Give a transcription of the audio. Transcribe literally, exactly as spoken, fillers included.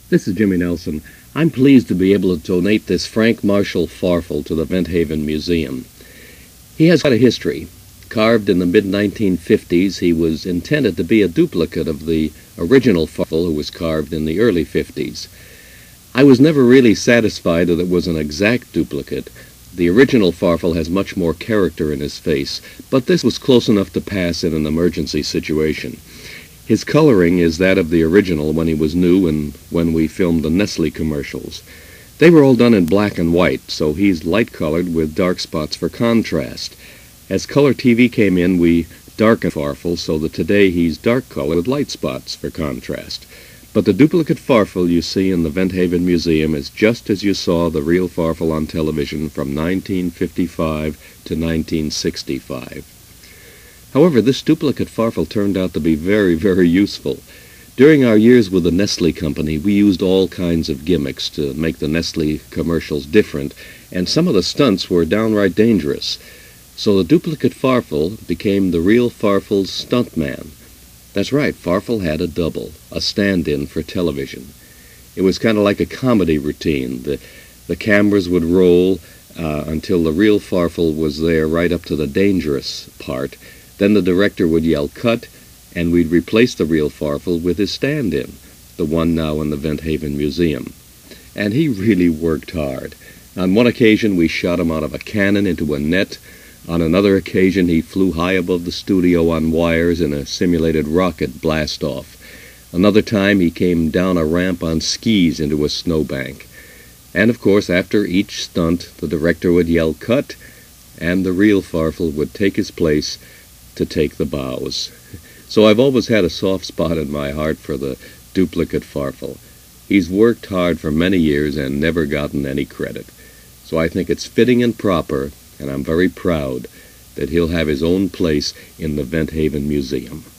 This is Jimmy Nelson. I'm pleased to be able to donate this Frank Marshall Farfel to the Vent Haven Museum. He has quite a history. Carved in the mid nineteen fifties, he was intended to be a duplicate of the original Farfel who was carved in the early fifties. I was never really satisfied that it was an exact duplicate. The original Farfel has much more character in his face, but this was close enough to pass in an emergency situation. His coloring is that of the original when he was new and when we filmed the Nestle commercials. They were all done in black and white, so he's light-colored with dark spots for contrast. As color T V came in, we darkened Farfel so that today he's dark-colored with light spots for contrast. But the duplicate Farfel you see in the Vent Haven Museum is just as you saw the real Farfel on television from nineteen fifty-five to nineteen sixty-five. However, this duplicate Farfel turned out to be very, very useful. During our years with the Nestle company, we used all kinds of gimmicks to make the Nestle commercials different, and some of the stunts were downright dangerous. So the duplicate Farfel became the real Farfel's stuntman. That's right, Farfel had a double, a stand-in for television. It was kind of like a comedy routine. The, the cameras would roll uh, until the real Farfel was there right up to the dangerous part. Then the director would yell, "Cut," and we'd replace the real Farfel with his stand-in, the one now in the Vent Haven Museum. And he really worked hard. On one occasion, we shot him out of a cannon into a net. On another occasion, he flew high above the studio on wires in a simulated rocket blast-off. Another time, he came down a ramp on skis into a snowbank. And, of course, after each stunt, the director would yell, "Cut," and the real Farfel would take his place to take the bows. So I've always had a soft spot in my heart for the duplicate Farfel. He's worked hard for many years and never gotten any credit. So I think it's fitting and proper, and I'm very proud that he'll have his own place in the Vent Haven Museum.